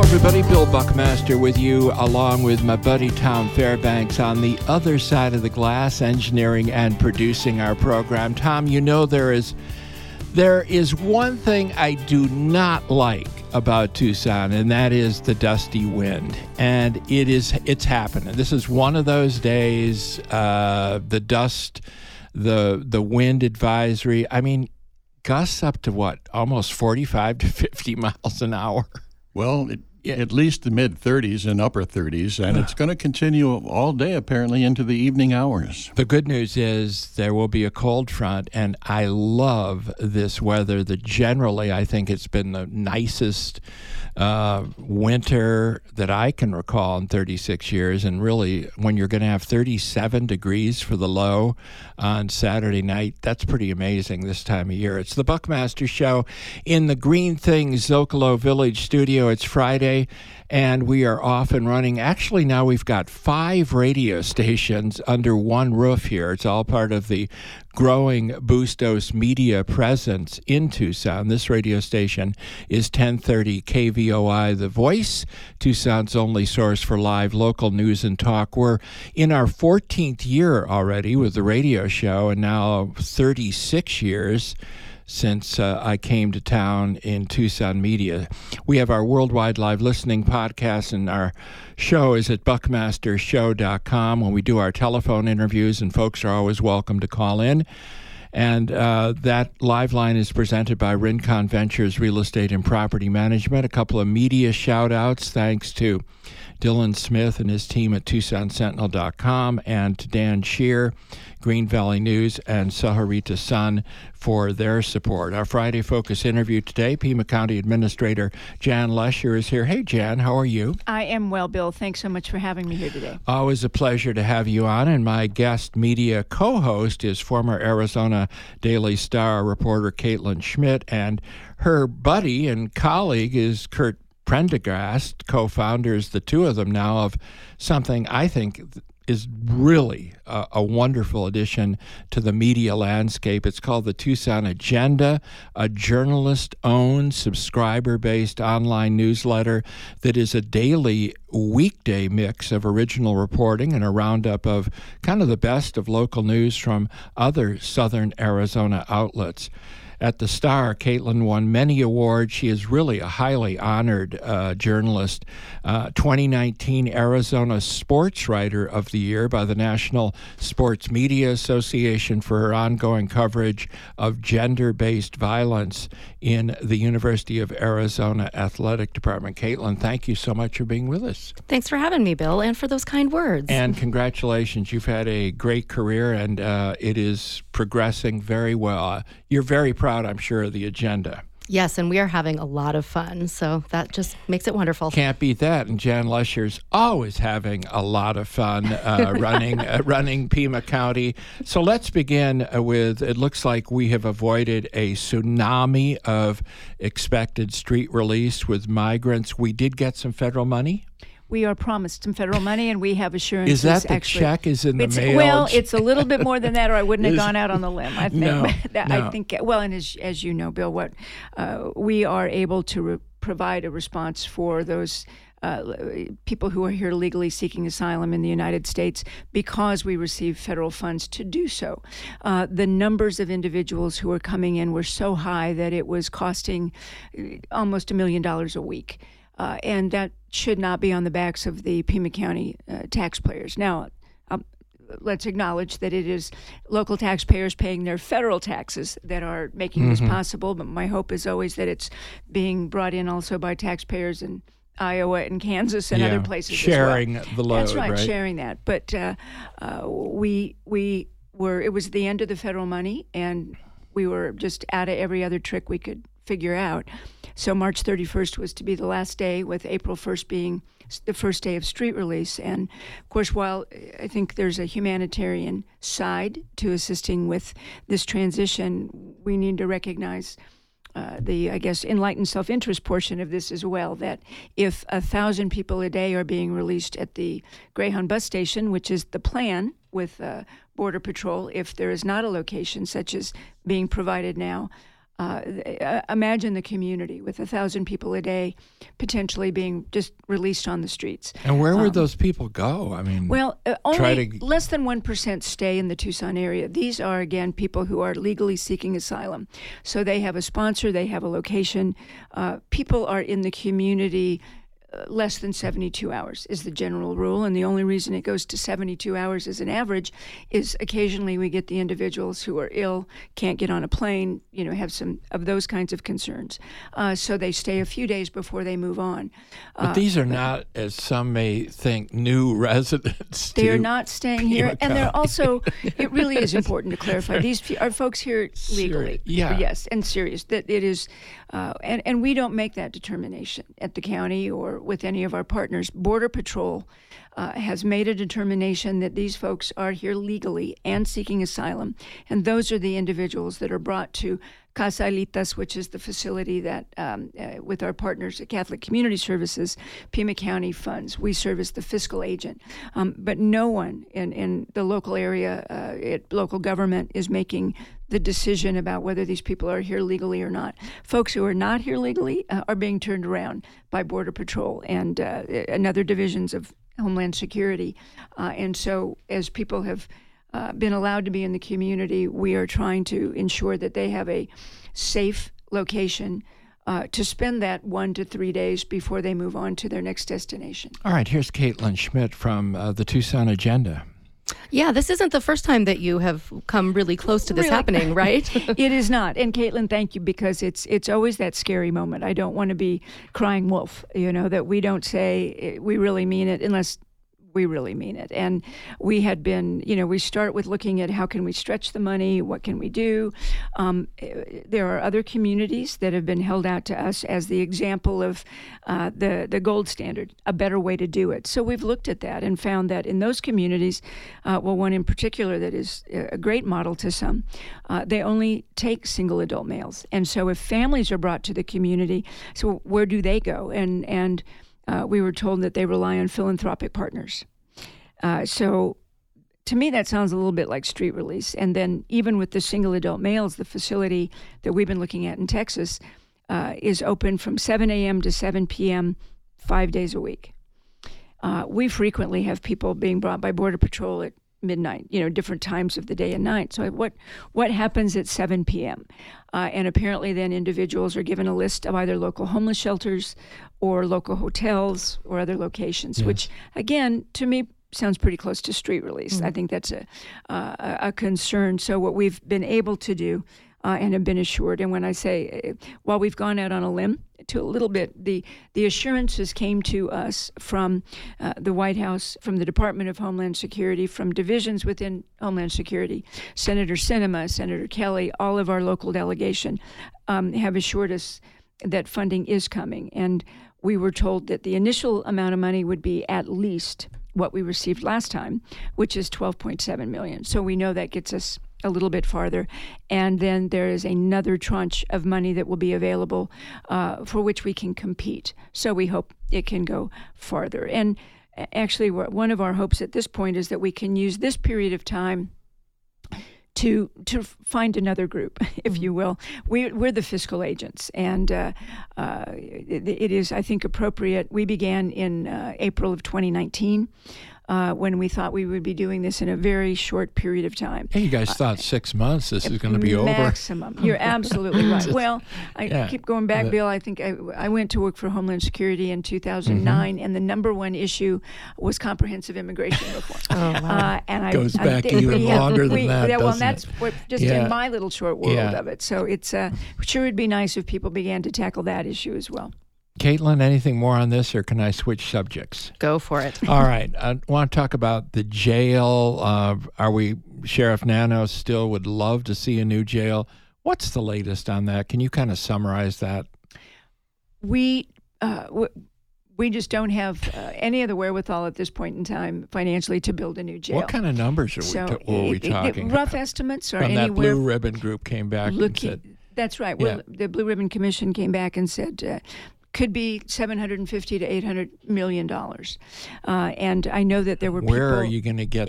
everybody. Bill Buckmaster with you, along with my buddy Tom Fairbanks on the other side of the glass, engineering and producing our program. Tom, you know there is one thing I do not like about Tucson, and that is the dusty wind. And it's happening. This is one of those days. The dust, the wind advisory. I mean, gusts up to what? Almost 45 to 50 miles an hour. Well, at least the mid-30s and upper 30s, and it's going to continue all day, apparently, into the evening hours. The good news is there will be a cold front, and I love this weather. Generally, I think it's been the nicest winter that I can recall in 36 years, and really, when you're going to have 37 degrees for the low on Saturday night, that's pretty amazing this time of year. It's the Buckmaster Show in the Green Things Zocalo Village studio. It's Friday, and we are off and running. Actually, now we've got 5 radio stations under one roof here. It's all part of the growing Bustos media presence in Tucson. This radio station is 1030 KVOI, The Voice, Tucson's only source for live local news and talk. We're in our 14th year already with the radio show, and now 36 years since I came to town in Tucson Media. We have our worldwide live listening podcast, and our show is at buckmastershow.com when we do our telephone interviews, and folks are always welcome to call in. And that live line is presented by Rincon Ventures Real Estate and Property Management. A couple of media shout-outs, thanks to Dylan Smith and his team at TucsonSentinel.com, and to Dan Shear, Green Valley News, and Saharita Sun for their support. Our Friday Focus interview today, Pima County Administrator Jan Lesher is here. Hey, Jan, how are you? I am well, Bill. Thanks so much for having me here today. Always a pleasure to have you on, and my guest media co-host is former Arizona Daily Star reporter Caitlin Schmidt, and her buddy and colleague is Kurt Prendergast, co-founders, the two of them now, of something I think is really a wonderful addition to the media landscape. It's called the Tucson Agenda, a journalist-owned, subscriber-based online newsletter that is a daily, weekday mix of original reporting and a roundup of kind of the best of local news from other southern Arizona outlets. At the Star, Caitlin won many awards. She is really a highly honored journalist. 2019 Arizona Sports Writer of the Year by the National Sports Media Association for her ongoing coverage of gender-based violence in the University of Arizona Athletic Department. Caitlin, thank you so much for being with us. Thanks for having me, Bill, and for those kind words. And congratulations. You've had a great career, and it is progressing very well. You're very proud, I'm sure, of the agenda. Yes, and we are having a lot of fun, so that just makes it wonderful. Can't beat that. And Jan Lesher's always having a lot of fun running Pima County. So let's begin with, it looks like we have avoided a tsunami of expected street release with migrants. We did get some federal money? We are promised some federal money, and we have assurances. Is that the check is in the mail? Well, it's a little bit more than that, or I wouldn't have gone out on the limb. I think. No. I think. Well, and as you know, Bill, what we are able to provide a response for those people who are here legally seeking asylum in the United States because we receive federal funds to do so. The numbers of individuals who are coming in were so high that it was costing almost $1 million a week. And that should not be on the backs of the Pima County taxpayers. Now, let's acknowledge that it is local taxpayers paying their federal taxes that are making this possible, but my hope is always that it's being brought in also by taxpayers in Iowa and Kansas and other places sharing as well. The load. That's right, right? Sharing that. But we were, it was the end of the federal money, and we were just out of every other trick we could figure out. So March 31st was to be the last day, with April 1st being the first day of street release. And of course, while I think there's a humanitarian side to assisting with this transition, we need to recognize the, I guess, enlightened self-interest portion of this as well, that if 1,000 people a day are being released at the Greyhound bus station, which is the plan with Border Patrol, if there is not a location such as being provided now, Imagine the community with 1,000 people a day potentially being just released on the streets. And where would those people go? I mean, well, only less than 1% stay in the Tucson area. These are, again, people who are legally seeking asylum. So they have a sponsor, they have a location. People are in the community less than 72 hours is the general rule, and the only reason it goes to 72 hours as an average is occasionally we get the individuals who are ill, can't get on a plane, have some of those kinds of concerns. So they stay a few days before they move on. But these are not, as some may think, new residents. They are not staying here, and they're also, it really is important to clarify, these are folks here legally. Yes, and serious. That it is, and we don't make that determination at the county or with any of our partners. Border Patrol has made a determination that these folks are here legally and seeking asylum, and those are the individuals that are brought to Casa Alitas, which is the facility that, with our partners at Catholic Community Services, Pima County funds. We serve as the fiscal agent. But no one in the local area, local government, is making the decision about whether these people are here legally or not. Folks who are not here legally are being turned around by Border Patrol and other divisions of Homeland Security. And so as people have been allowed to be in the community, we are trying to ensure that they have a safe location to spend that 1 to 3 days before they move on to their next destination. All right, here's Caitlin Schmidt from the Tucson Agenda. Yeah, this isn't the first time that you have come really close to this happening, right? It is not. And Caitlin, thank you, because it's always that scary moment. I don't want to be crying wolf, that we don't say we really mean it unless we really mean it. And we had been, we start with looking at how can we stretch the money, what can we do. There are other communities that have been held out to us as the example of the gold standard, a better way to do it. So we've looked at that and found that in those communities, one in particular that is a great model to some, they only take single adult males. And so if families are brought to the community, so where do they go? And we were told that they rely on philanthropic partners. So to me, that sounds a little bit like street release. And then even with the single adult males, the facility that we've been looking at in Texas is open from 7 a.m. to 7 p.m. 5 days a week. We frequently have people being brought by Border Patrol at midnight, different times of the day and night. So what happens at 7 p.m.? And apparently then individuals are given a list of either local homeless shelters or local hotels or other locations, which, again, to me, sounds pretty close to street release. Mm-hmm. I think that's a concern. So what we've been able to do and have been assured, and when I say, while we've gone out on a limb to a little bit, the assurances came to us from the White House, from the Department of Homeland Security, from divisions within Homeland Security. Senator Sinema, Senator Kelly, all of our local delegation have assured us that funding is coming. And we were told that the initial amount of money would be at least what we received last time, which is $12.7 million. So we know that gets us a little bit farther. And then there is another tranche of money that will be available for which we can compete. So we hope it can go farther. And actually, one of our hopes at this point is that we can use this period of time to find another group, if you will. We're the fiscal agents, and it is, I think, appropriate. We began in April of 2019. When we thought we would be doing this in a very short period of time. Hey, you guys thought 6 months this is going to be over? Maximum. You're absolutely right. Well, I keep going back, Bill. I think I went to work for Homeland Security in 2009, and the number one issue was comprehensive immigration reform. Oh, wow. And goes back even longer than that, well, doesn't that's it? what just in my little short world of it. So it's sure it'd be nice if people began to tackle that issue as well. Caitlin, anything more on this, or can I switch subjects? Go for it. All right. I want to talk about the jail. Sheriff Nano still would love to see a new jail. What's the latest on that? Can you kind of summarize that? We just don't have any of the wherewithal at this point in time financially to build a new jail. What kind of numbers were we talking rough about? Estimates are From anywhere. That Blue Ribbon Group came back and said... That's right. Well, the Blue Ribbon Commission came back and said could be $750 to $800 million. And I know that there were people. Where are you going to get?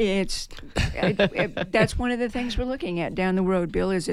That's one of the things we're looking at down the road, Bill. Is it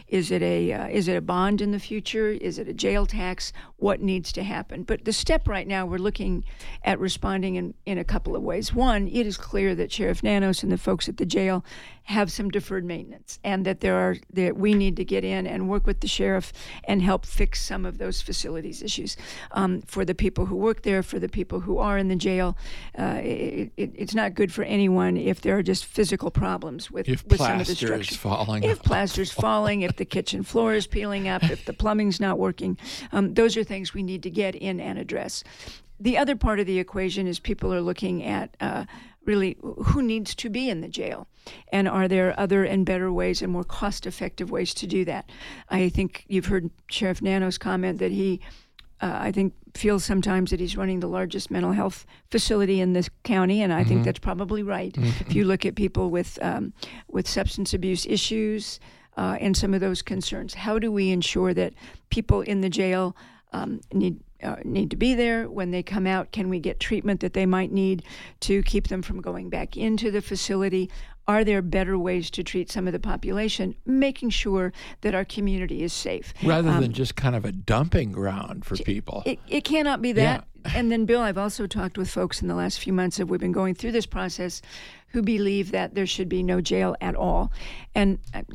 a bond in the future? Is it a jail tax? What needs to happen? But the step right now, we're looking at responding in a couple of ways. One, it is clear that Sheriff Nanos and the folks at the jail have some deferred maintenance, and that we need to get in and work with the sheriff and help fix some of those facilities issues. For the people who work there, for the people who are in the jail, it's not good for anyone if there are just physical problems with some of the structure. If plaster's falling, if the kitchen floor is peeling up, if the plumbing's not working, those are things we need to get in and address. The other part of the equation is people are looking at really who needs to be in the jail, and are there other and better ways and more cost-effective ways to do that. I think you've heard Sheriff Nanos comment that he I think feels sometimes that he's running the largest mental health facility in this county, and I think that's probably right. If you look at people with substance abuse issues and some of those concerns, how do we ensure that people in the jail need to be there when they come out? Can we get treatment that they might need to keep them from going back into the facility? Are there better ways to treat some of the population, making sure that our community is safe? Rather than just kind of a dumping ground for people. It cannot be that. Yeah. And then, Bill, I've also talked with folks in the last few months as we've been going through this process who believe that there should be no jail at all. And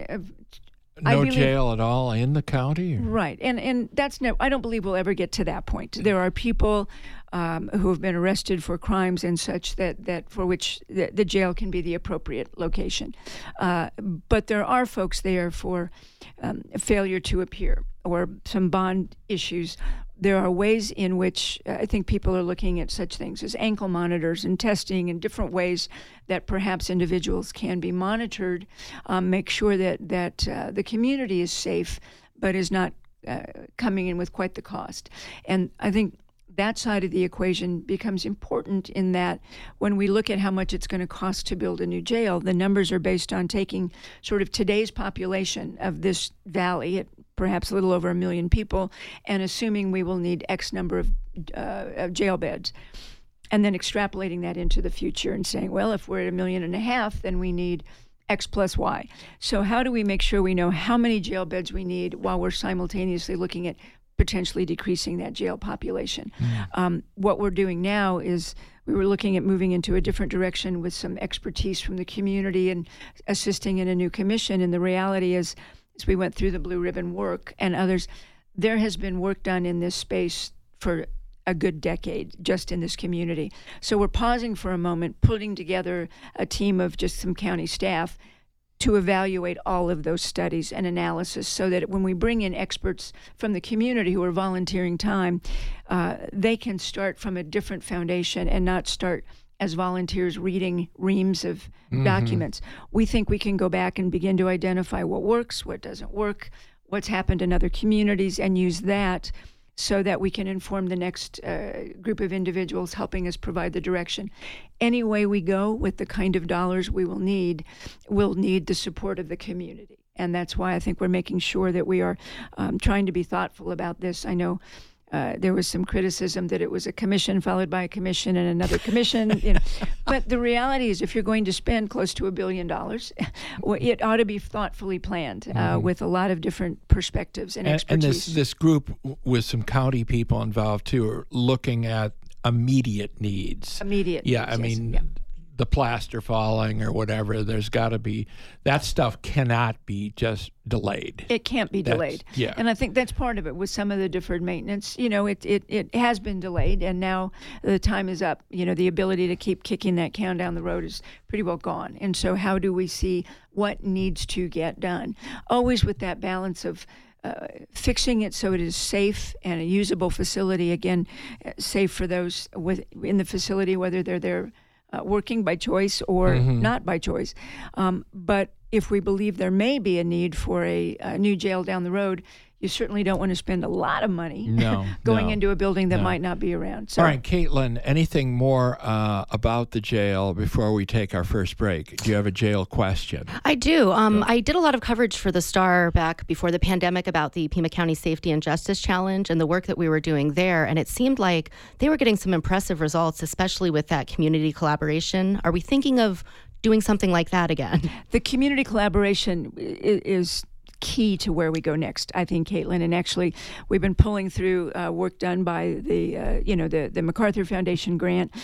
no jail at all in the county? Right. And that's I don't believe we'll ever get to that point. There are people who have been arrested for crimes and such that for which the jail can be the appropriate location. But there are folks there for failure to appear or some bond issues. There are ways in which I think people are looking at such things as ankle monitors and testing and different ways that perhaps individuals can be monitored, make sure that the community is safe but is not coming in with quite the cost. And I think that side of the equation becomes important in that when we look at how much it's going to cost to build a new jail, the numbers are based on taking sort of today's population of this valley at perhaps a little over 1 million people, and assuming we will need X number of jail beds, and then extrapolating that into the future and saying, well, if we're at 1.5 million, then we need X plus Y. So how do we make sure we know how many jail beds we need while we're simultaneously looking at potentially decreasing that jail population? What we're doing now is we were looking at moving into a different direction with some expertise from the community and assisting in a new commission. And the reality is, as we went through the Blue Ribbon work and others, there has been work done in this space for a good decade just in this community. So we're pausing for a moment, putting together a team of just some county staff to evaluate all of those studies and analysis so that when we bring in experts from the community who are volunteering time, they can start from a different foundation and not start as volunteers reading reams of documents. We think we can go back and begin to identify what works, what doesn't work, what's happened in other communities, and use that so that we can inform the next group of individuals helping us provide the direction. Any way we go with the kind of dollars we will need the support of the community. And that's why I think we're making sure that we are trying to be thoughtful about this. I know there was some criticism that it was a commission followed by a commission and another commission. But the reality is, if you're going to spend close to $1 billion, it ought to be thoughtfully planned with a lot of different perspectives and expertise. And this group with some county people involved too are looking at immediate needs. The plaster falling or whatever, there's got to be, that stuff cannot be just delayed. It can't be delayed. Yeah. And I think that's part of it with some of the deferred maintenance. It has been delayed, and now the time is up. The ability to keep kicking that can down the road is pretty well gone. And so how do we see what needs to get done? Always with that balance of fixing it so it is safe and a usable facility, again, safe for those in the facility, whether they're there working by choice or not by choice. But if we believe there may be a need for a new jail down the road, you certainly don't want to spend a lot of money No, going into a building that might not be around. So, all right, Caitlin, anything more about the jail before we take our first break? Do you have a jail question? I do. I did a lot of coverage for the Star back before the pandemic about the Pima County Safety and Justice Challenge and the work that we were doing there. And it seemed like they were getting some impressive results, especially with that community collaboration. Are we thinking of doing something like that again? The community collaboration is key to where we go next, I think, Caitlin. And actually, we've been pulling through work done by the MacArthur Foundation grant.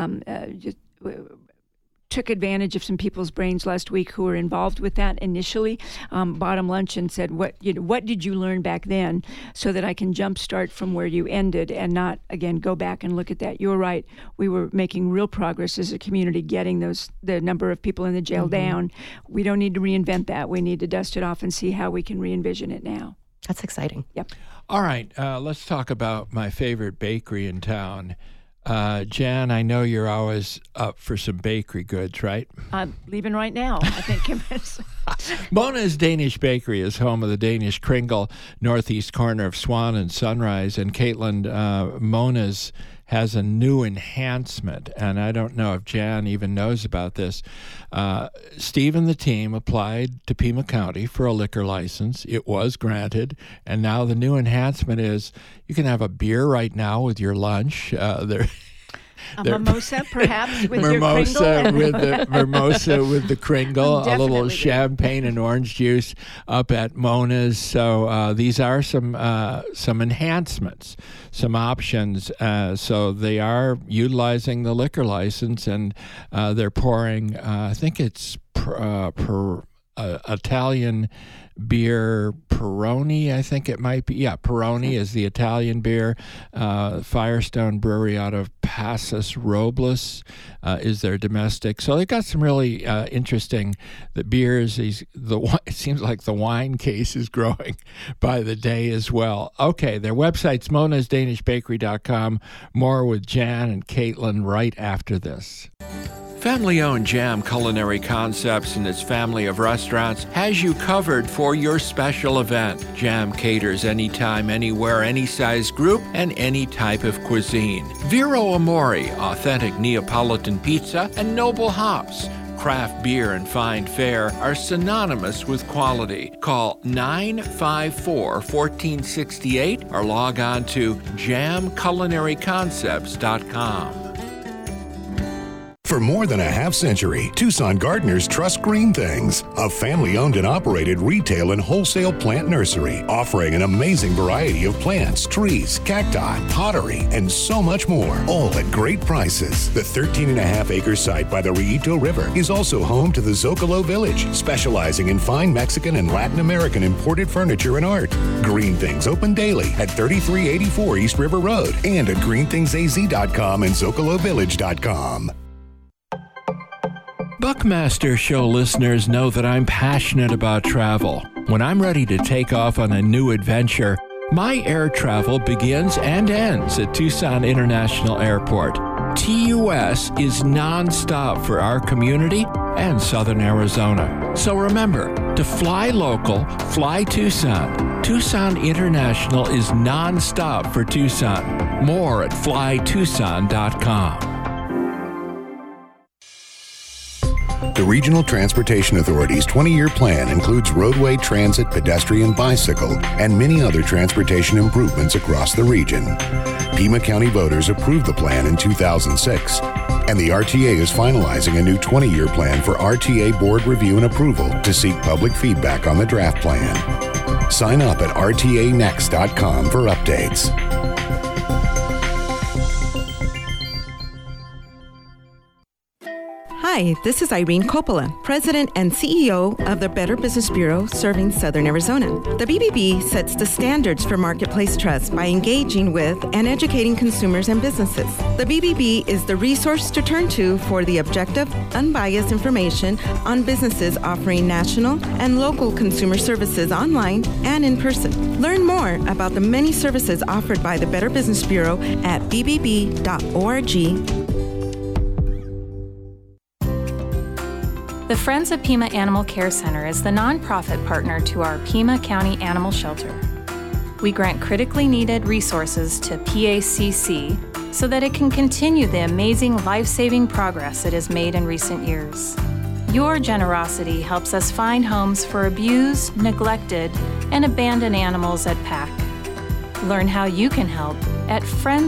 Took advantage of some people's brains last week who were involved with that initially. Bought them lunch and said, "What did you learn back then, so that I can jumpstart from where you ended and not again go back and look at that." You're right. We were making real progress as a community, getting the number of people in the jail down. We don't need to reinvent that. We need to dust it off and see how we can re-envision it now. That's exciting. Yep. All right, let's talk about my favorite bakery in town. Jan, I know you're always up for some bakery goods, right? I'm leaving right now, I think. Mona's Danish Bakery is home of the Danish Kringle, northeast corner of Swan and Sunrise. And Caitlin, Mona's has a new enhancement, and I don't know if Jan even knows about this. Steve and the team applied to Pima County for a liquor license. It was granted, and now the new enhancement is you can have a beer right now with your lunch. A mimosa, perhaps, with mimosa your Kringle. Mimosa with the Kringle, a little champagne and orange juice up at Mona's. So these are some enhancements, some options. So they are utilizing the liquor license, and they're pouring, I think it's Italian beer, Peroni, I think it might be. Yeah, Peroni is the Italian beer. Firestone Brewery out of Passos Robles is their domestic. So they've got some really interesting beers. It seems like the wine case is growing by the day as well. Okay, their website's monasdanishbakery.com. More with Jan and Caitlin right after this. Family-owned Jam Culinary Concepts and its family of restaurants has you covered for your special event. Jam caters anytime, anywhere, any size group, and any type of cuisine. Vero Amore, authentic Neapolitan pizza, and Noble Hops. Craft beer and fine fare are synonymous with quality. Call 954-1468 or log on to jamculinaryconcepts.com. For more than a half-century, Tucson gardeners trust Green Things, a family-owned and operated retail and wholesale plant nursery offering an amazing variety of plants, trees, cacti, pottery, and so much more, all at great prices. The 13.5-acre site by the Rillito River is also home to the Zocalo Village, specializing in fine Mexican and Latin American imported furniture and art. Green Things open daily at 3384 East River Road and at greenthingsaz.com and zocalovillage.com. Buckmaster Show listeners know that I'm passionate about travel. When I'm ready to take off on a new adventure, my air travel begins and ends at Tucson International Airport. TUS is nonstop for our community and Southern Arizona. So remember, to fly local, fly Tucson. Tucson International is nonstop for Tucson. More at flytucson.com. The Regional Transportation Authority's 20-year plan includes roadway, transit, pedestrian, bicycle, and many other transportation improvements across the region. Pima County voters approved the plan in 2006, and the RTA is finalizing a new 20-year plan for RTA board review and approval to seek public feedback on the draft plan. Sign up at rtanext.com for updates. Hi, this is Irene Coppola, President and CEO of the Better Business Bureau serving Southern Arizona. The BBB sets the standards for marketplace trust by engaging with and educating consumers and businesses. The BBB is the resource to turn to for the objective, unbiased information on businesses offering national and local consumer services online and in person. Learn more about the many services offered by the Better Business Bureau at bbb.org. The Friends of Pima Animal Care Center is the nonprofit partner to our Pima County Animal Shelter. we grant critically needed resources to PACC so that it can continue the amazing life-saving progress it has made in recent years. Your generosity helps us find homes for abused, neglected, and abandoned animals at PAC. Learn how you can help at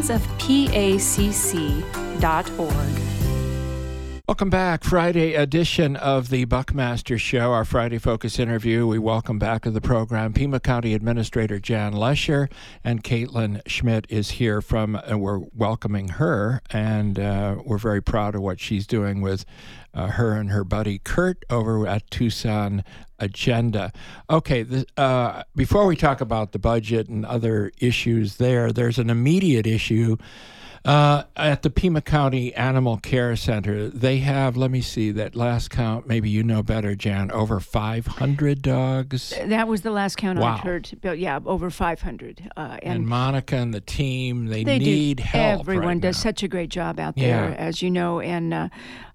friendsofpacc.org. Welcome back. Friday edition of the Buckmaster Show, our Friday Focus interview. We welcome back to the program Pima County Administrator Jan Lesher, and Caitlin Schmidt is here we're welcoming her, and we're very proud of what she's doing with her and her buddy Kurt over at Tucson Agenda. Okay, before we talk about the budget and other issues there's an immediate issue. At the Pima County Animal Care Center, they have, let me see, that last count, maybe you know better, Jan, over 500 dogs. That was the last count Wow. I'd heard. But yeah, over 500. And Monica and the team, they need help. Everyone right does now. such a great job out there, as you know, and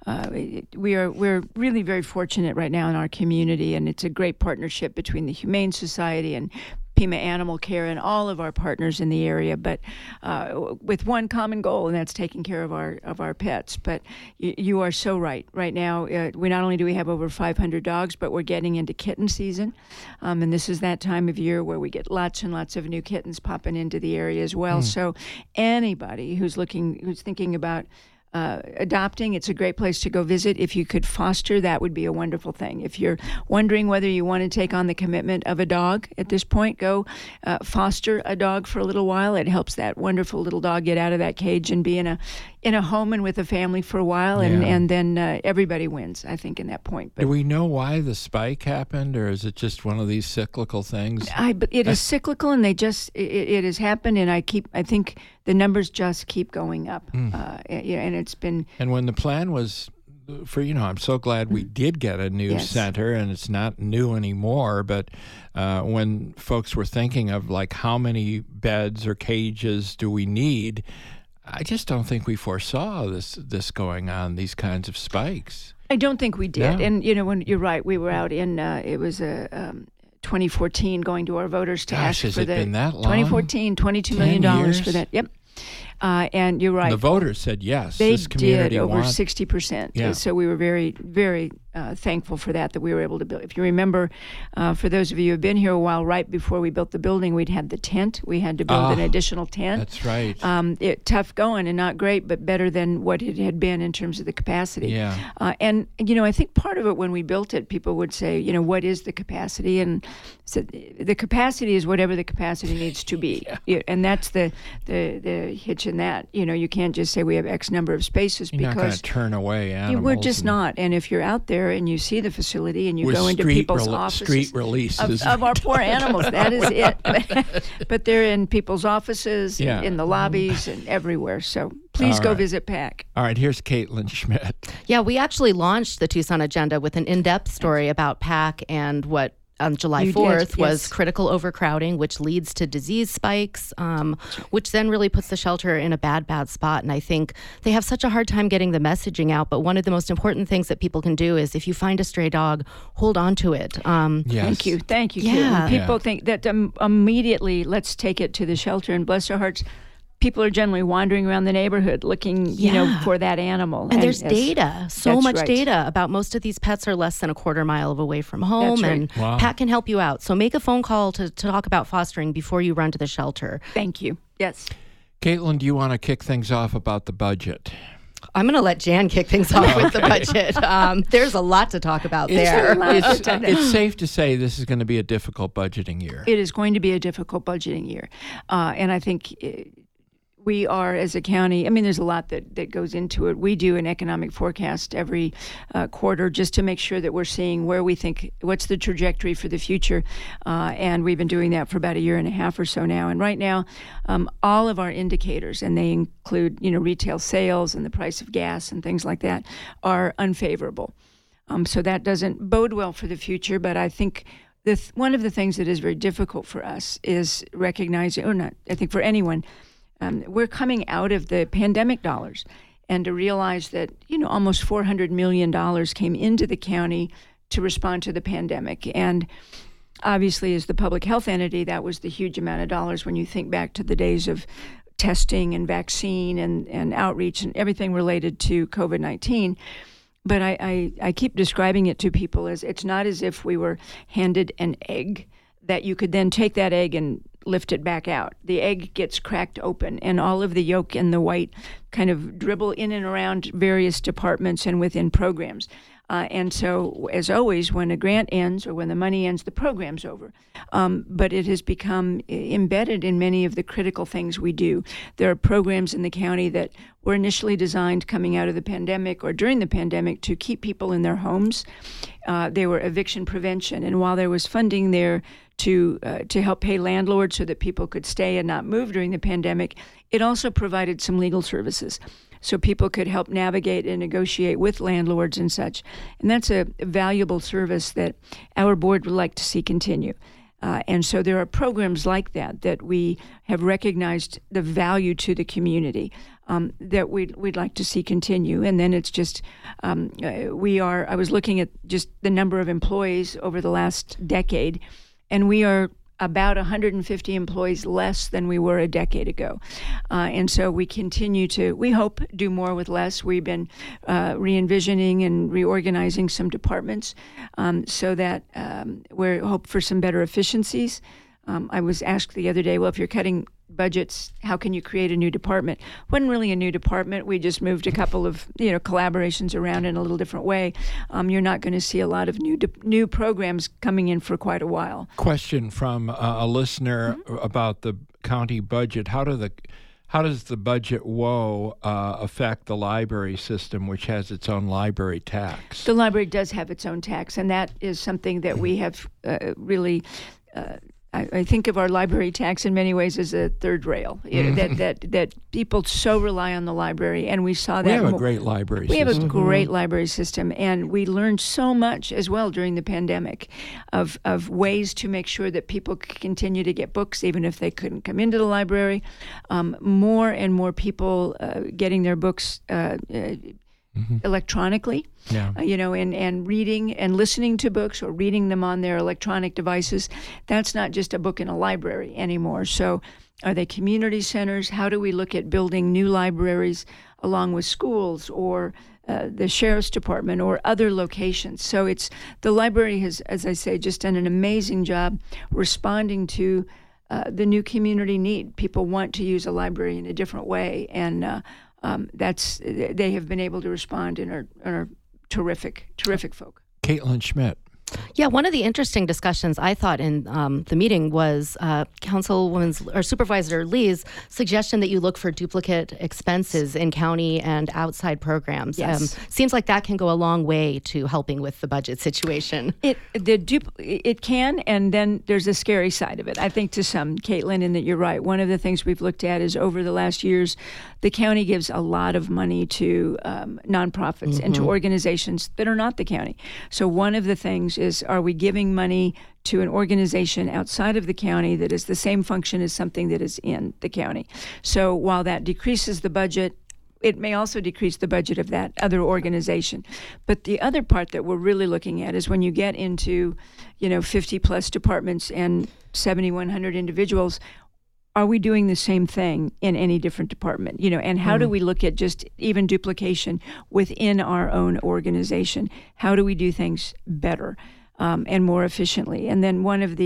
we're really very fortunate right now in our community, and it's a great partnership between the Humane Society and Pima Animal Care and all of our partners in the area, but with one common goal, and that's taking care of our pets. But you are so right. Right now, we not only do we have over 500 dogs, but we're getting into kitten season, and this is that time of year where we get lots and lots of new kittens popping into the area as well. So anybody who's thinking about adopting, it's a great place to go visit. If you could foster, that would be a wonderful thing. If you're wondering whether you want to take on the commitment of a dog at this point, go foster a dog for a little while. It helps that wonderful little dog get out of that cage and be in a home and with a family for a while, and then everybody wins, I think, in that point. But do we know why the spike happened, or is it just one of these cyclical things? It is cyclical, and it has happened, and I think the numbers just keep going up, and it's been. And when the plan was I'm so glad we did get a new center, and it's not new anymore. But when folks were thinking of like how many beds or cages do we need, I just don't think we foresaw this going on, these kinds of spikes. I don't think we did. No. And, when you're right, we were out in, it was 2014 going to our voters to ask has for it been that long? 2014, $22 million for that. Yep. And you're right. The voters said yes. They this community did over wants 60%. Yeah. So we were very, very thankful for that we were able to build. If you remember, for those of you who have been here a while, right before we built the building, we'd had the tent. We had to build an additional tent. That's right. Tough going and not great, but better than what it had been in terms of the capacity. Yeah. And I think part of it when we built it, people would say, what is the capacity? And so the capacity is whatever the capacity needs to be. And that's the hitch in that. You can't just say we have X number of spaces You're not going because to turn away animals. we're just not. And if you're out there and you see the facility and you With go into people's offices street releases of our poor animals, that is it. But they're in people's offices, in the lobbies, and everywhere. So please go visit PAC. All right, here's Caitlin Schmidt. Yeah, we actually launched the Tucson Agenda with an in-depth story about PAC and what on July 4th was critical overcrowding, which leads to disease spikes, which then really puts the shelter in a bad spot. And I think they have such a hard time getting the messaging out. But one of the most important things that people can do is if you find a stray dog, hold on to it. Thank you. Yeah. People think that immediately, let's take it to the shelter, and bless their hearts, people are generally wandering around the neighborhood looking, for that animal. And there's data, so much right. data about most of these pets are less than a quarter mile away from home. That's right. And Wow. PAC can help you out. So make a phone call to talk about fostering before you run to the shelter. Thank you. Yes. Caitlin, do you want to kick things off about the budget? I'm going to let Jan kick things off with the budget. There's a lot to talk about there. It's safe to say this is going to be a difficult budgeting year. It is going to be a difficult budgeting year. And I think we are, as a county, there's a lot that goes into it. We do an economic forecast every quarter just to make sure that we're seeing where we think, what's the trajectory for the future. And we've been doing that for about a year and a half or so now. And right now, all of our indicators, and they include, retail sales and the price of gas and things like that, are unfavorable. So that doesn't bode well for the future, but I think one of the things that is very difficult for us is recognizing, or not, I think for anyone, we're coming out of the pandemic dollars, and to realize that, almost $400 million came into the county to respond to the pandemic. And obviously, as the public health entity, that was the huge amount of dollars when you think back to the days of testing and vaccine and outreach and everything related to COVID-19. But I keep describing it to people as it's not as if we were handed an egg that you could then take that egg and lift it back out. The egg gets cracked open and all of the yolk and the white kind of dribble in and around various departments and within programs. And so, as always, when a grant ends or when the money ends, the program's over. But it has become embedded in many of the critical things we do. There are programs in the county that were initially designed coming out of the pandemic or during the pandemic to keep people in their homes. They were eviction prevention. And while there was funding there to help pay landlords so that people could stay and not move during the pandemic, it also provided some legal services, so people could help navigate and negotiate with landlords and such. And that's a valuable service that our board would like to see continue. And so there are programs like that we have recognized the value to the community that we'd like to see continue. And then it's just, I was looking at just the number of employees over the last decade, and we are about 150 employees less than we were a decade ago. And so we continue to, we hope, do more with less. We've been re-envisioning and reorganizing some departments so that we hope for some better efficiencies. I was asked the other day, well, if you're cutting budgets, how can you create a new department? Wasn't really a new department. We just moved a couple of collaborations around in a little different way. You're not going to see a lot of new programs coming in for quite a while. Question from a listener about the county budget. How does the budget woe affect the library system, which has its own library tax? The library does have its own tax, and that is something that we have really. I think of our library tax in many ways as a third rail. That people so rely on the library, and we saw that. We have a great library system. We have a great library system, and we learned so much as well during the pandemic of ways to make sure that people could continue to get books even if they couldn't come into the library. More and more people getting their books electronically, and reading and listening to books or reading them on their electronic devices. That's not just a book in a library anymore. So are they community centers? How do we look at building new libraries along with schools or the sheriff's department or other locations? So the library has, as I say, just done an amazing job responding to the new community need. People want to use a library in a different way, and they have been able to respond and are terrific folk. Caitlin Schmidt. Yeah, one of the interesting discussions I thought in the meeting was Supervisor Lee's suggestion that you look for duplicate expenses in county and outside programs. Yes. Seems like that can go a long way to helping with the budget situation. It can, and then there's a scary side of it, I think, to some, Caitlin, in that you're right. One of the things we've looked at is over the last years, the county gives a lot of money to nonprofits and to organizations that are not the county. So one of the things is, are we giving money to an organization outside of the county that is the same function as something that is in the county? So while that decreases the budget, it may also decrease the budget of that other organization. But the other part that we're really looking at is when you get into, 50 plus departments and 7,100 individuals, are we doing the same thing in any different department? And how do we look at just even duplication within our own organization? How do we do things better and more efficiently? And then one of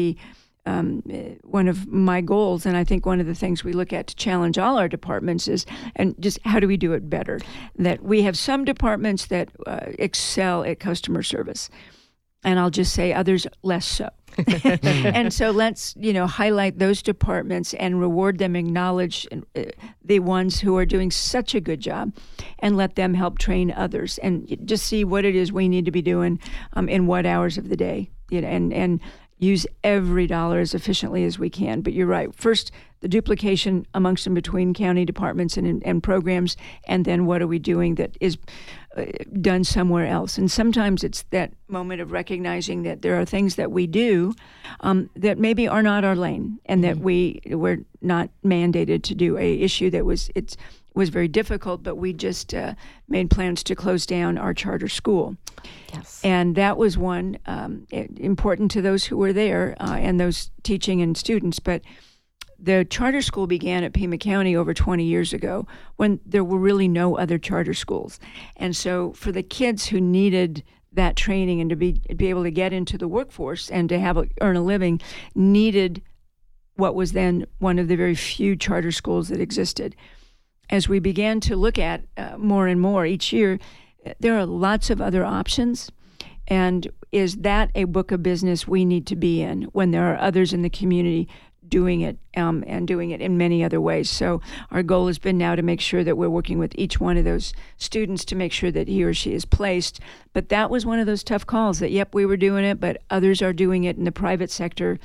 my goals, and I think one of the things we look at to challenge all our departments is, and just how do we do it better? That we have some departments that excel at customer service, and I'll just say others less so. And so let's, highlight those departments and reward them, acknowledge the ones who are doing such a good job, and let them help train others, and just see what it is we need to be doing in what hours of the day, and use every dollar as efficiently as we can. But you're right. First, the duplication amongst and between county departments and programs, and then what are we doing that is done somewhere else. And sometimes it's that moment of recognizing that there are things that we do that maybe are not our lane, and that we're not mandated to do. A issue that was very difficult, but we just made plans to close down our charter school. Yes. And that was one important to those who were there and those teaching and students. But the charter school began at Pima County over 20 years ago when there were really no other charter schools. And so for the kids who needed that training and to be able to get into the workforce and to earn a living, needed what was then one of the very few charter schools that existed. As we began to look at more and more each year, there are lots of other options. And is that a book of business we need to be in when there are others in the community doing it and doing it in many other ways? So our goal has been now to make sure that we're working with each one of those students to make sure that he or she is placed. But that was one of those tough calls that, yep, we were doing it, but others are doing it in the private sector,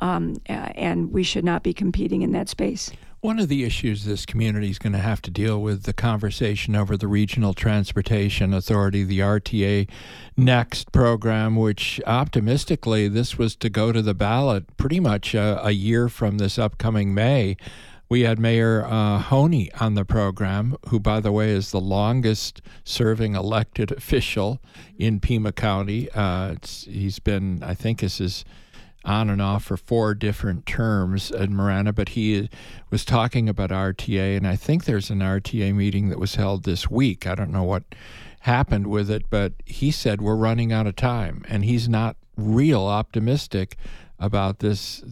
and we should not be competing in that space. One of the issues this community is going to have to deal with, the conversation over the Regional Transportation Authority, the RTA Next program, which optimistically this was to go to the ballot pretty much a year from this upcoming May. We had Mayor Honey on the program, who, by the way, is the longest serving elected official in Pima County. He's been, I think this is on and off for 4 different terms in Marana, but he was talking about RTA, and I think there's an RTA meeting that was held this week. I don't know what happened with it, but he said we're running out of time, and he's not real optimistic about this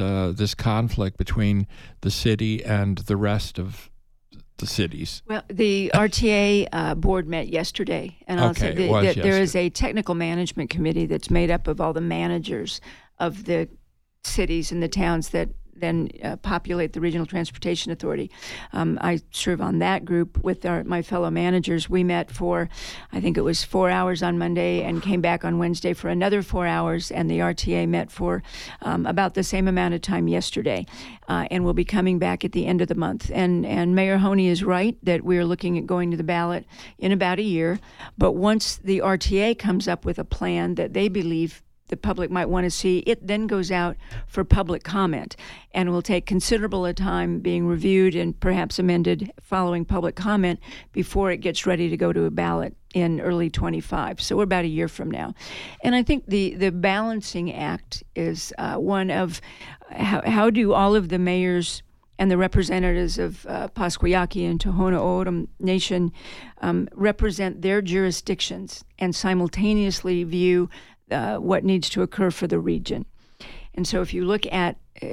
conflict between the city and the rest of the cities. Well, the RTA board met yesterday, and I'll say that there is a technical management committee that's made up of all the managers of the cities and the towns that then populate the Regional Transportation Authority. I serve on that group with my fellow managers. We met for, I think it was 4 hours on Monday and came back on Wednesday for another 4 hours, and the RTA met for about the same amount of time yesterday, and we'll be coming back at the end of the month. And Mayor Honey is right that we're looking at going to the ballot in about a year, but once the RTA comes up with a plan that they believe the public might want to see, it then goes out for public comment and will take considerable time being reviewed and perhaps amended following public comment before it gets ready to go to a ballot in early 25. So we're about a year from now. And I think the balancing act is one of how do all of the mayors and the representatives of Pasquayaki and Tohono O'odham Nation represent their jurisdictions and simultaneously view what needs to occur for the region. And so if you look at,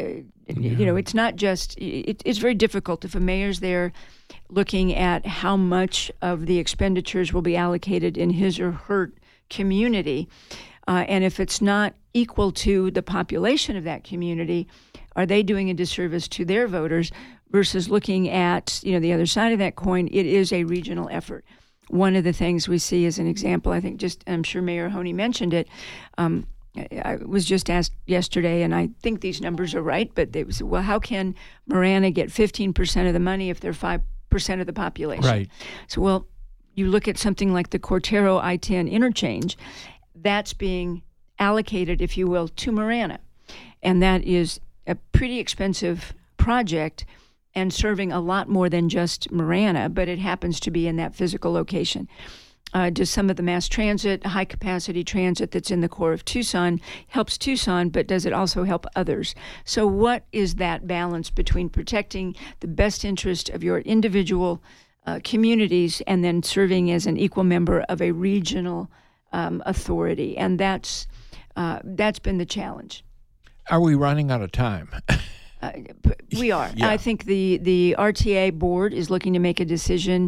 it's not just, it's very difficult if a mayor's there looking at how much of the expenditures will be allocated in his or her community. And if it's not equal to the population of that community, are they doing a disservice to their voters versus looking at, the other side of that coin? It is a regional effort. One of the things we see as an example, I'm sure Mayor Honey mentioned it, I was just asked yesterday, and I think these numbers are right, but it was, well, how can Marana get 15% of the money if they're 5% of the population? Right. So, well, you look at something like the Cortero I-10 interchange, that's being allocated, if you will, to Marana. And that is a pretty expensive project and serving a lot more than just Marana, but it happens to be in that physical location. Does some of the mass transit, high-capacity transit that's in the core of Tucson helps Tucson, but does it also help others? So what is that balance between protecting the best interest of your individual communities and then serving as an equal member of a regional authority? And that's been the challenge. Are we running out of time? We are. Yeah. I think the RTA board is looking to make a decision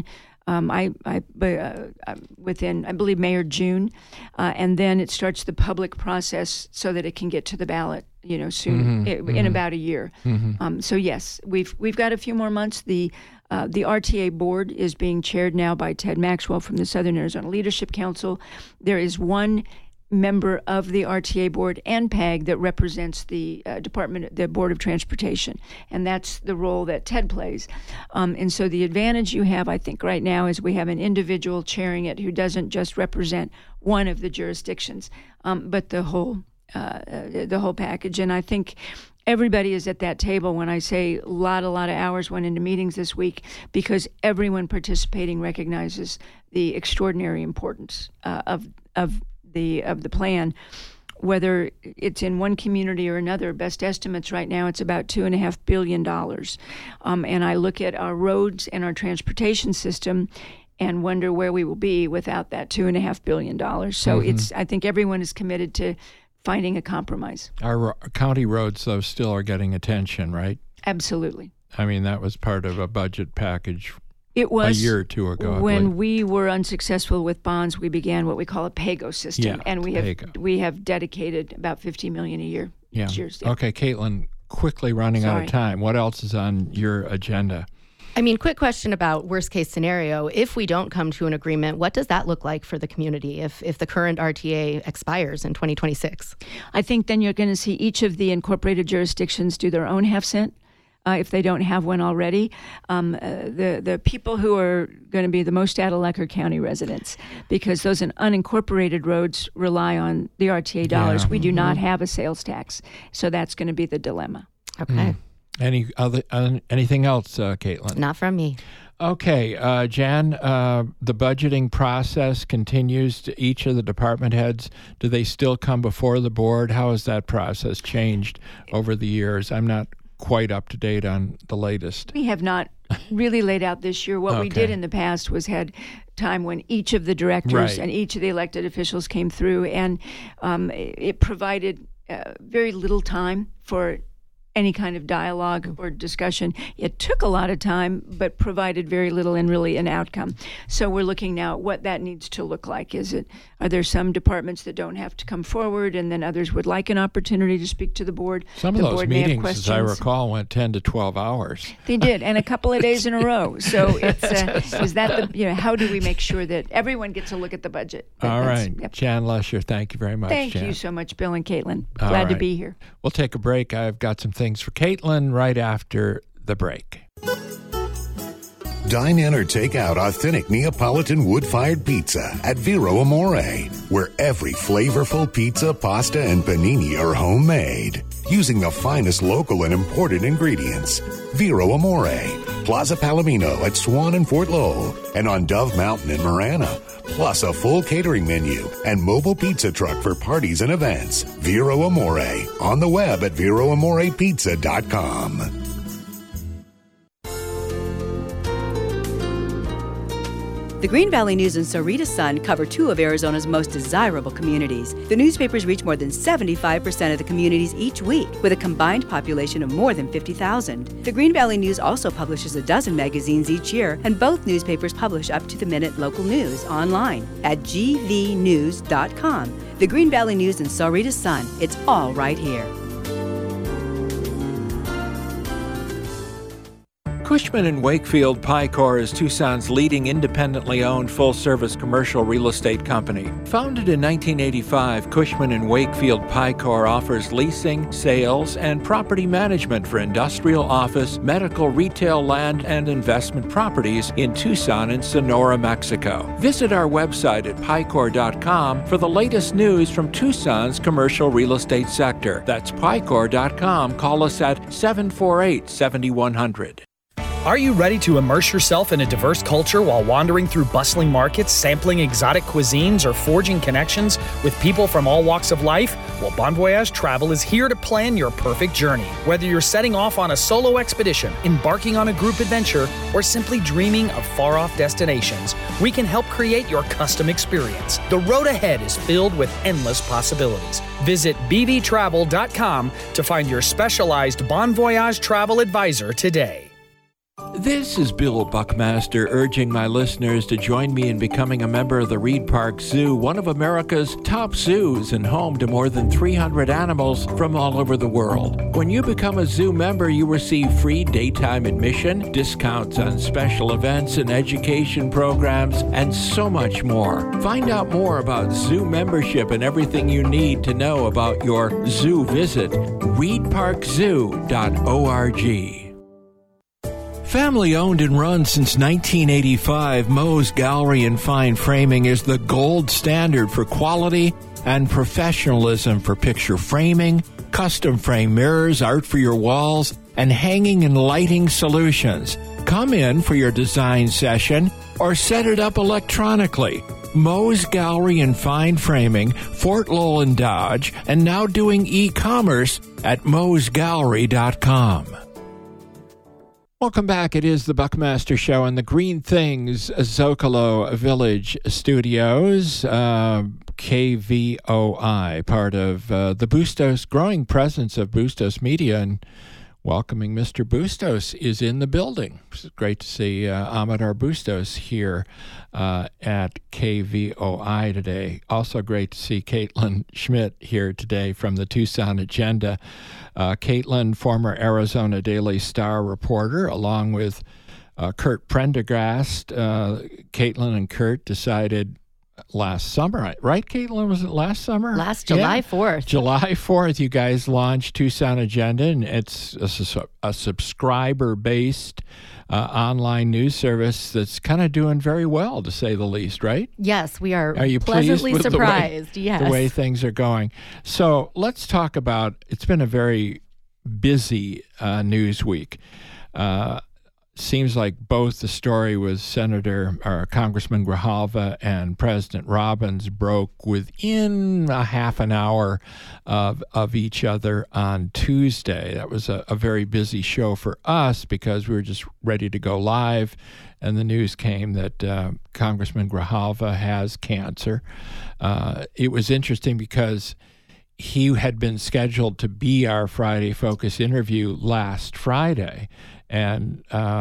within, I believe, May or June, and then it starts the public process so that it can get to the ballot, soon, in about a year. So yes, we've got a few more months. The RTA board is being chaired now by Ted Maxwell from the Southern Arizona Leadership Council. There is one member of the RTA board and PAG that represents the the Board of Transportation, and that's the role that Ted plays. And so the advantage you have, I think, right now is we have an individual chairing it who doesn't just represent one of the jurisdictions, but the whole package. And I think everybody is at that table when I say a lot of hours went into meetings this week, because everyone participating recognizes the extraordinary importance of the plan, whether it's in one community or another. Best estimates right now, it's about $2.5 billion. And I look at our roads and our transportation system and wonder where we will be without that $2.5 billion. So I think everyone is committed to finding a compromise. Our county roads, though, still are getting attention, right? Absolutely. I mean, that was part of a budget package. It was a year or two ago. When we were unsuccessful with bonds, we began what we call a PAYGO system, and we have dedicated about $50 million a year. Yeah. Each year. Okay, Caitlin, quickly running out of time. What else is on your agenda? I mean, quick question about worst case scenario. If we don't come to an agreement, what does that look like for the community if the current RTA expires in 2026? I think then you're going to see each of the incorporated jurisdictions do their own half cent. If they don't have one already, the people who are going to be the most out of luck are county residents, because those unincorporated roads rely on the RTA dollars. We do not have a sales tax, so that's going to be the dilemma. Okay. Anything else, Caitlin? Not from me. Okay, Jan, the budgeting process continues to each of the department heads. Do they still come before the board? How has that process changed over the years? I'm not quite up to date on the latest. We have not really laid out this year. What we did in the past was had time when each of the directors and each of the elected officials came through, and it provided very little time for any kind of dialogue or discussion. It took a lot of time, but provided very little and really an outcome. So we're looking now at what that needs to look like. Are there some departments that don't have to come forward, and then others would like an opportunity to speak to the board? Some of those meetings, as I recall, went 10 to 12 hours. They did, and a couple of days in a row. So it's how do we make sure that everyone gets a look at the budget? All right. Yep. Jan Lesher, thank you very much. Thank you so much, Bill and Caitlin. Glad to be here. We'll take a break. I've got some things for Caitlin right after the break. Dine in or take out authentic Neapolitan wood-fired pizza at Vero Amore, where every flavorful pizza, pasta, and panini are homemade, using the finest local and imported ingredients. Vero Amore, Plaza Palomino at Swan and Fort Lowell, and on Dove Mountain in Marana, plus a full catering menu and mobile pizza truck for parties and events. Vero Amore, on the web at VeroAmorePizza.com. The Green Valley News and Sahuarita Sun cover two of Arizona's most desirable communities. The newspapers reach more than 75% of the communities each week, with a combined population of more than 50,000. The Green Valley News also publishes a dozen magazines each year, and both newspapers publish up-to-the-minute local news online at gvnews.com. The Green Valley News and Sahuarita Sun, it's all right here. Cushman & Wakefield Picor is Tucson's leading independently owned full-service commercial real estate company. Founded in 1985, Cushman & Wakefield Picor offers leasing, sales, and property management for industrial, office, medical, retail, land, and investment properties in Tucson and Sonora, Mexico. Visit our website at picor.com for the latest news from Tucson's commercial real estate sector. That's picor.com. Call us at 748-7100. Are you ready to immerse yourself in a diverse culture while wandering through bustling markets, sampling exotic cuisines, or forging connections with people from all walks of life? Well, Bon Voyage Travel is here to plan your perfect journey. Whether you're setting off on a solo expedition, embarking on a group adventure, or simply dreaming of far-off destinations, we can help create your custom experience. The road ahead is filled with endless possibilities. Visit bvtravel.com to find your specialized Bon Voyage travel advisor today. This is Bill Buckmaster urging my listeners to join me in becoming a member of the Reed Park Zoo, one of America's top zoos and home to more than 300 animals from all over the world. When you become a zoo member, you receive free daytime admission, discounts on special events and education programs, and so much more. Find out more about zoo membership and everything you need to know about your zoo visit. reedparkzoo.org. Family owned and run since 1985, Moe's Gallery and Fine Framing is the gold standard for quality and professionalism for picture framing, custom frame mirrors, art for your walls, and hanging and lighting solutions. Come in for your design session or set it up electronically. Moe's Gallery and Fine Framing, Fort Lowell and Dodge, and now doing e-commerce at moesgallery.com. Welcome back. It is the Buckmaster Show in the Green Things Zocalo Village Studios, KVOI, part of the Bustos, growing presence of Bustos Media, and welcoming Mr. Bustos is in the building. It's great to see Amador Bustos here at KVOI today. Also great to see Caitlin Schmidt here today from the Tucson Agenda. Caitlin, former Arizona Daily Star reporter, along with Kurt Prendergast. Caitlin and Kurt decided last summer, right, Caitlin? Was it last summer? Last July 4th. July 4th, you guys launched Tucson Agenda, and it's a subscriber-based online news service that's kind of doing very well, to say the least, right? Yes, we are you pleasantly pleased with surprised. The way things are going. So let's talk about, it's been a very busy news week. Seems like both the story with Congressman Grijalva and President Robbins broke within a half an hour of each other on Tuesday. That was a very busy show for us because we were just ready to go live, and the news came that Congressman Grijalva has cancer. It was interesting because he had been scheduled to be our Friday Focus interview last Friday, and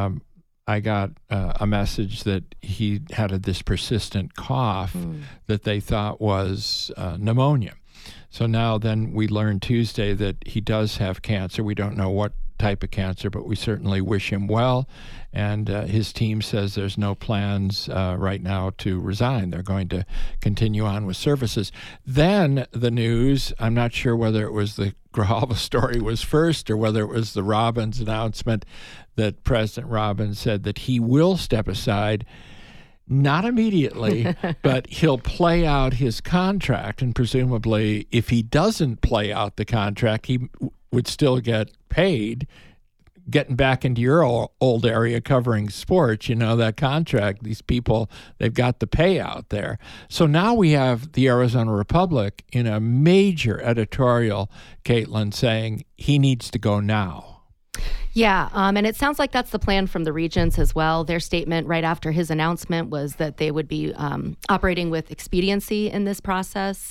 I got a message that he had this persistent cough that they thought was pneumonia. So now then we learned Tuesday that he does have cancer. We don't know what type of cancer, but we certainly wish him well. And his team says there's no plans right now to resign. They're going to continue on with services. Then the news, I'm not sure whether it was the Grijalva story was first or whether it was the Robbins announcement that President Robbins said that he will step aside, not immediately, but he'll play out his contract. And presumably, if he doesn't play out the contract, he would still get paid. Getting back into your old area covering sports, that contract, these people, they've got the payout there. So now we have the Arizona Republic in a major editorial, Caitlin, saying he needs to go now. Yeah, and it sounds like that's the plan from the regents as well. Their statement right after his announcement was that they would be operating with expediency in this process.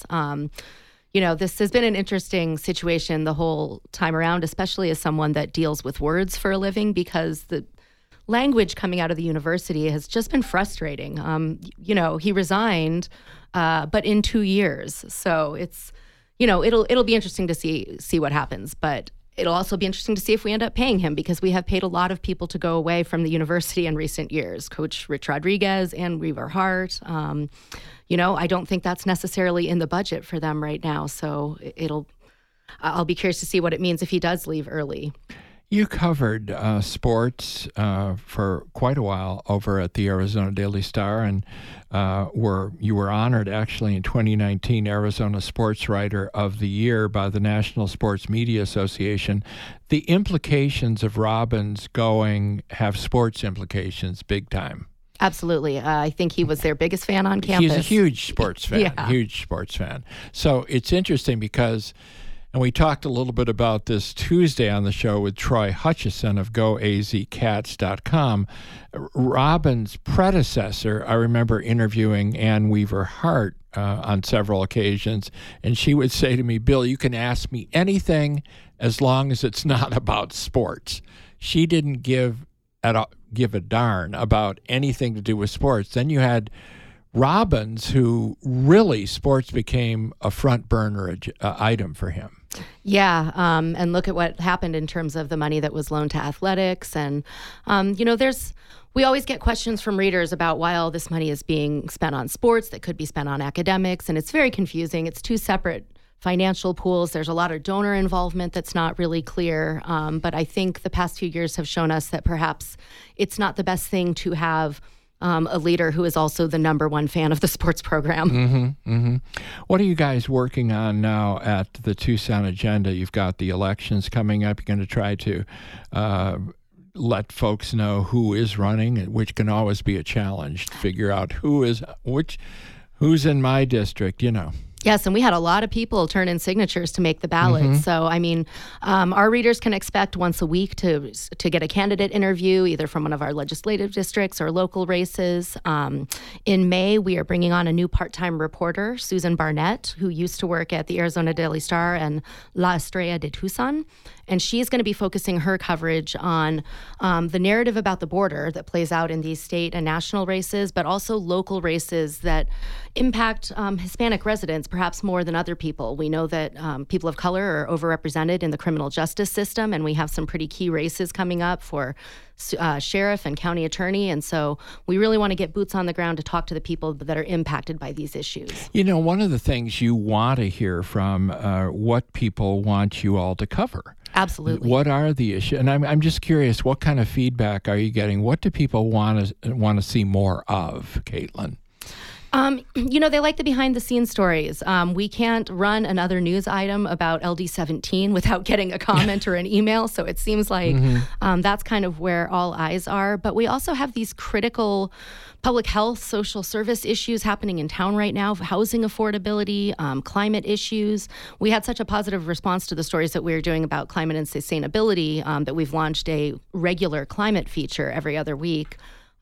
This has been an interesting situation the whole time around, especially as someone that deals with words for a living, because the language coming out of the university has just been frustrating. He resigned, but in 2 years. So it's, it'll be interesting to see what happens. But it'll also be interesting to see if we end up paying him, because we have paid a lot of people to go away from the university in recent years. Coach Rich Rodriguez and Weaver Hart. I don't think that's necessarily in the budget for them right now. So I'll be curious to see what it means if he does leave early. You covered sports for quite a while over at the Arizona Daily Star, and you were honored actually in 2019 Arizona Sports Writer of the Year by the National Sports Media Association. The implications of Robbins going have sports implications big time. Absolutely. I think he was their biggest fan on campus. He's a huge sports fan, huge sports fan. So it's interesting because, and we talked a little bit about this Tuesday on the show with Troy Hutchison of GoAZCats.com. Robbins' predecessor, I remember interviewing Ann Weaver Hart on several occasions, and she would say to me, Bill, you can ask me anything as long as it's not about sports. She didn't give give a darn about anything to do with sports. Then you had Robbins, who really sports became a front burner item for him. Yeah, and look at what happened in terms of the money that was loaned to athletics. And, we always get questions from readers about why all this money is being spent on sports that could be spent on academics. And it's very confusing. It's two separate financial pools. There's a lot of donor involvement that's not really clear. But I think the past few years have shown us that perhaps it's not the best thing to have a leader who is also the number one fan of the sports program. Mm-hmm, mm-hmm. What are you guys working on now at the Tucson Agenda? You've got the elections coming up. You're going to try to let folks know who is running, which can always be a challenge to figure out who's in my district, Yes, and we had a lot of people turn in signatures to make the ballot. Mm-hmm. So, our readers can expect once a week to get a candidate interview, either from one of our legislative districts or local races. In May, we are bringing on a new part-time reporter, Susan Barnett, who used to work at the Arizona Daily Star and La Estrella de Tucson. And she's going to be focusing her coverage on the narrative about the border that plays out in these state and national races, but also local races that impact Hispanic residents perhaps more than other people. We know that people of color are overrepresented in the criminal justice system, and we have some pretty key races coming up for sheriff and county attorney. And so we really want to get boots on the ground to talk to the people that are impacted by these issues. One of the things you want to hear from what people want you all to cover. Absolutely. What are the issues? And I'm just curious, what kind of feedback are you getting? What do people want to see more of, Caitlin? They like the behind-the-scenes stories. We can't run another news item about LD17 without getting a comment or an email, so it seems like that's kind of where all eyes are. But we also have these critical public health, social service issues happening in town right now, housing affordability, climate issues. We had such a positive response to the stories that we were doing about climate and sustainability that we've launched a regular climate feature every other week.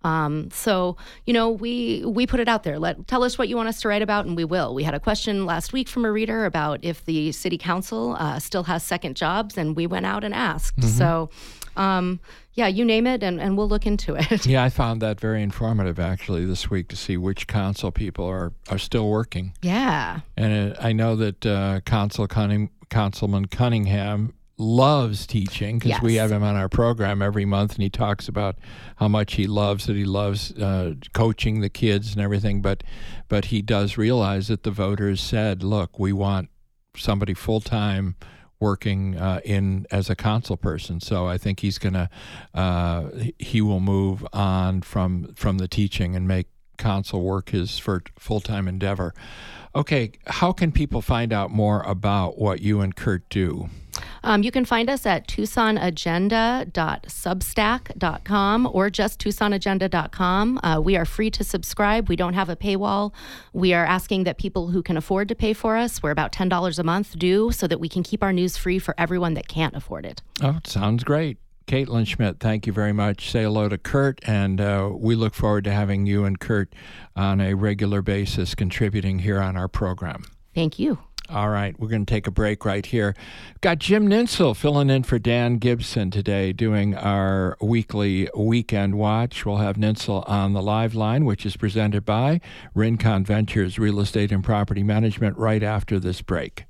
We put it out there. Tell us what you want us to write about, and we will. We had a question last week from a reader about if the city council still has second jobs, and we went out and asked. Mm-hmm. So, you name it, and we'll look into it. Yeah, I found that very informative, actually, this week to see which council people are still working. Yeah. And I know that Councilman Cunningham loves teaching because we have him on our program every month, and he talks about how much he loves it. He loves coaching the kids and everything, but he does realize that the voters said, look, we want somebody full-time working as a council person. So I think he will move on from the teaching and make council work his full-time endeavor. Okay, how can people find out more about what you and Kurt do? You can find us at tucsonagenda.substack.com or just tucsonagenda.com. We are free to subscribe. We don't have a paywall. We are asking that people who can afford to pay for us, we're about $10 a month, do, so that we can keep our news free for everyone that can't afford it. Oh, it sounds great. Caitlin Schmidt, thank you very much. Say hello to Kurt, and we look forward to having you and Kurt on a regular basis contributing here on our program. Thank you. All right, we're going to take a break right here. Got Jim Ninsel filling in for Dan Gibson today doing our weekly Weekend Watch. We'll have Ninsel on the live line, which is presented by Rincon Ventures Real Estate and Property Management right after this break.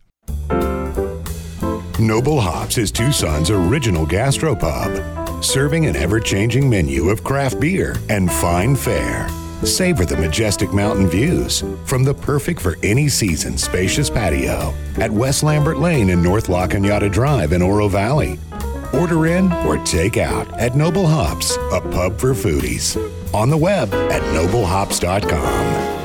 Noble Hops is Tucson's original gastropub, serving an ever-changing menu of craft beer and fine fare. Savor the majestic mountain views from the perfect for any season spacious patio at West Lambert Lane and North La Cañada Drive in Oro Valley. Order in or take out at Noble Hops, a pub for foodies. On the web at noblehops.com.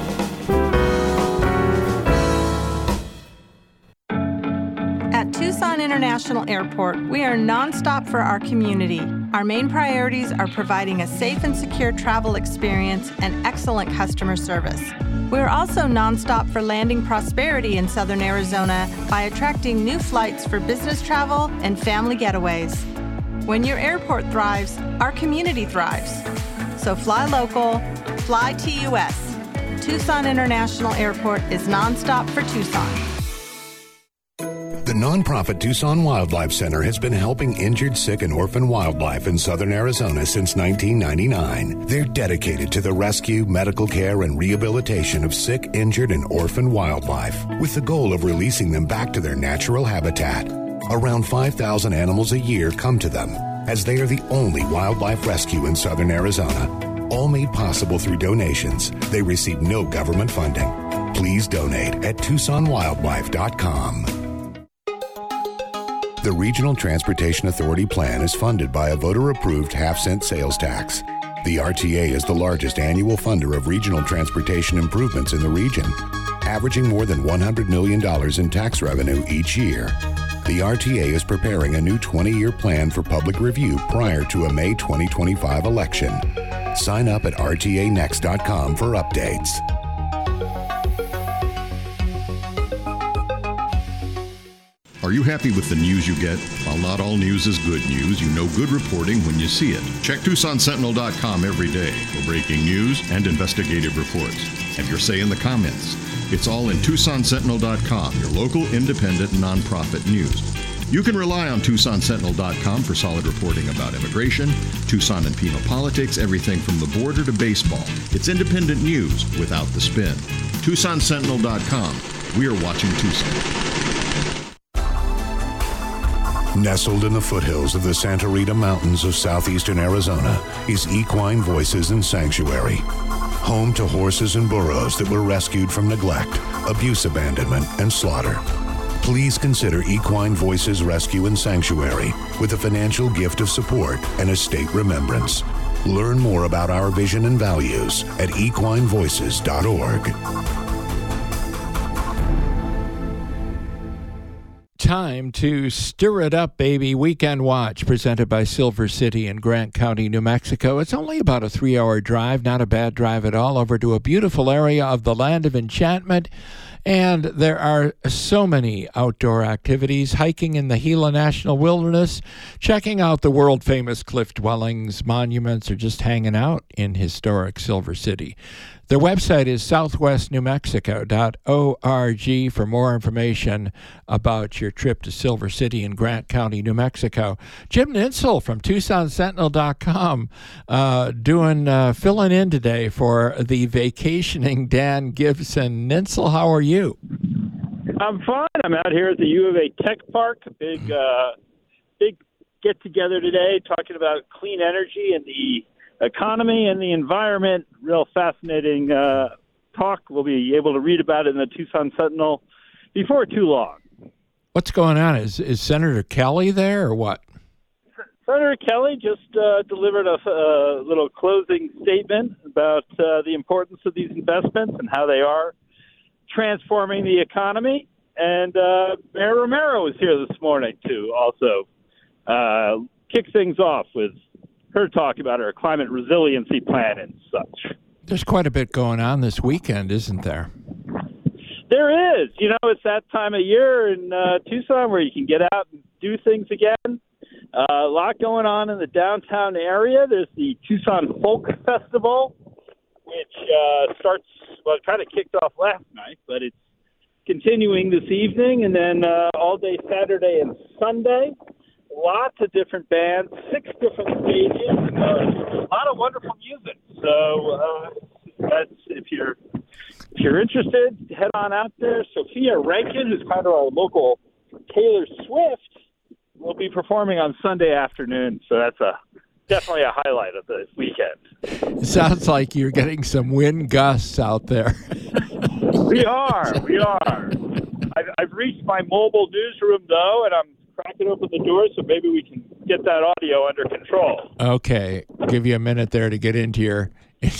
At Tucson International Airport, we are nonstop for our community. Our main priorities are providing a safe and secure travel experience and excellent customer service. We are also nonstop for landing prosperity in Southern Arizona by attracting new flights for business travel and family getaways. When your airport thrives, our community thrives. So fly local, fly TUS. Tucson International Airport is nonstop for Tucson. The nonprofit Tucson Wildlife Center has been helping injured, sick, and orphan wildlife in southern Arizona since 1999. They're dedicated to the rescue, medical care, and rehabilitation of sick, injured, and orphan wildlife, with the goal of releasing them back to their natural habitat. Around 5,000 animals a year come to them, as they are the only wildlife rescue in southern Arizona. All made possible through donations. They receive no government funding. Please donate at TucsonWildlife.com. The Regional Transportation Authority plan is funded by a voter-approved half-cent sales tax. The RTA is the largest annual funder of regional transportation improvements in the region, averaging more than $100 million in tax revenue each year. The RTA is preparing a new 20-year plan for public review prior to a May 2025 election. Sign up at rtanext.com for updates. Are you happy with the news you get? While not all news is good news, you know good reporting when you see it. Check TucsonSentinel.com every day for breaking news and investigative reports. Have your say in the comments. It's all in TucsonSentinel.com, your local independent nonprofit news. You can rely on TucsonSentinel.com for solid reporting about immigration, Tucson and Pima politics, everything from the border to baseball. It's independent news without the spin. TucsonSentinel.com. We are watching Tucson. Nestled in the foothills of the Santa Rita Mountains of southeastern Arizona is Equine Voices and Sanctuary, home to horses and burros that were rescued from neglect, abuse, abandonment, and slaughter. Please consider Equine Voices Rescue and Sanctuary with a financial gift of support and a state remembrance. Learn more about our vision and values at equinevoices.org. Time to stir it up, baby. Weekend Watch, presented by Silver City in Grant County, New Mexico. It's only about a 3-hour drive, not a bad drive at all, over to a beautiful area of the Land of Enchantment. And there are so many outdoor activities, hiking in the Gila National Wilderness, checking out the world-famous cliff dwellings, monuments, or just hanging out in historic Silver City. Their website is southwestnewmexico.org for more information about your trip to Silver City in Grant County, New Mexico. Jim Ninsel from TucsonSentinel.com filling in today for the vacationing Dan Gibson. Ninsel, how are you? I'm fine. I'm out here at the U of A Tech Park, a big get-together today, talking about clean energy and the economy and the environment. Real fascinating talk. We'll be able to read about it in the Tucson Sentinel before too long. What's going on? Is Senator Kelly there or what? Senator Kelly just delivered a little closing statement about the importance of these investments and how they are transforming the economy. And Mayor Romero was here this morning to also kick things off with her talk about her climate resiliency plan and such. There's quite a bit going on this weekend, isn't there? There is. You know, it's that time of year in Tucson where you can get out and do things again. A lot going on in the downtown area. There's the Tucson Folk Festival, which starts, well, it kind of kicked off last night, but it's continuing this evening, and then all day Saturday and Sunday. Lots of different bands, 6 different stages, and a lot of wonderful music. So that's if you're interested, head on out there. Sophia Rankin, who's kind of our local Taylor Swift, will be performing on Sunday afternoon. So that's definitely a highlight of the weekend. It sounds like you're getting some wind gusts out there. We are. I've reached my mobile newsroom, though, and I'm cracking open the door, so maybe we can get that audio under control. Okay, give you a minute there to get into your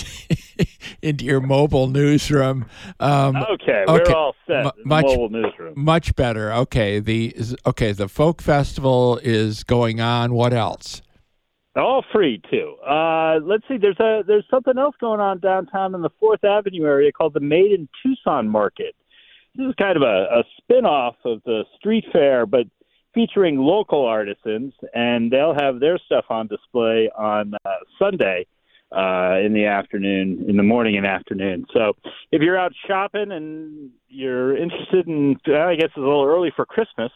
mobile newsroom. Okay, we're all set. Mobile newsroom, much better. Okay, the folk festival is going on. What else? All free too. Let's see. There's something else going on downtown in the 4th Avenue area called the Made in Tucson Market. This is kind of a spin-off of the street fair, but featuring local artisans, and they'll have their stuff on display on Sunday in the morning and afternoon. So if you're out shopping and you're interested in, I guess it's a little early for Christmas,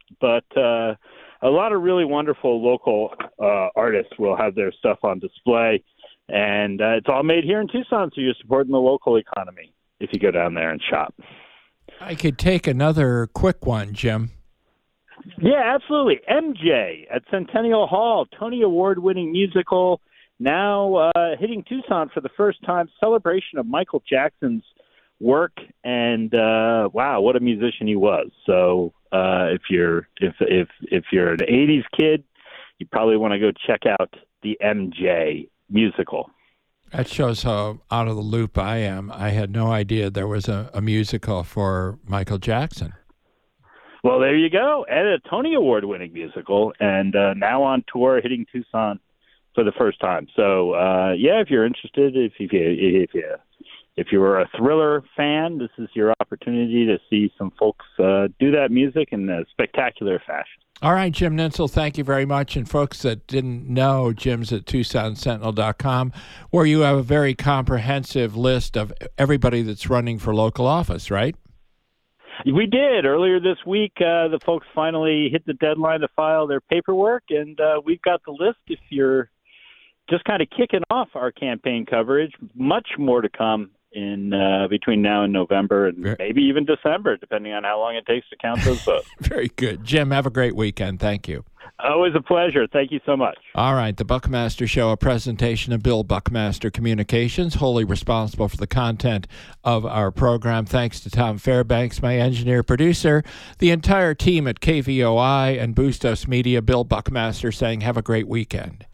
but a lot of really wonderful local artists will have their stuff on display. And it's all made here in Tucson, so you're supporting the local economy if you go down there and shop. I could take another quick one, Jim. Yeah, absolutely. MJ at Centennial Hall, Tony Award-winning musical, now hitting Tucson for the first time. Celebration of Michael Jackson's work, and wow, what a musician he was. So if you're an '80s kid, you probably want to go check out the MJ musical. That shows how out of the loop I am. I had no idea there was a musical for Michael Jackson. Well, there you go. And a Tony Award-winning musical, and now on tour, hitting Tucson for the first time. So, yeah, if you're interested, if you're a Thriller fan, this is your opportunity to see some folks do that music in a spectacular fashion. All right, Jim Nintzel, thank you very much. And folks that didn't know, Jim's at TucsonSentinel.com, where you have a very comprehensive list of everybody that's running for local office, right? We did. Earlier this week, the folks finally hit the deadline to file their paperwork, and we've got the list. If you're just kind of kicking off our campaign coverage, much more to come in between now and November, and maybe even December, depending on how long it takes to count those votes. Very good. Jim, have a great weekend. Thank you. Always a pleasure. Thank you so much. All right, the Buckmaster Show, a presentation of Bill Buckmaster Communications, wholly responsible for the content of our program. Thanks to Tom Fairbanks, my engineer-producer, the entire team at KVOI and Bustos Media. Bill Buckmaster saying have a great weekend.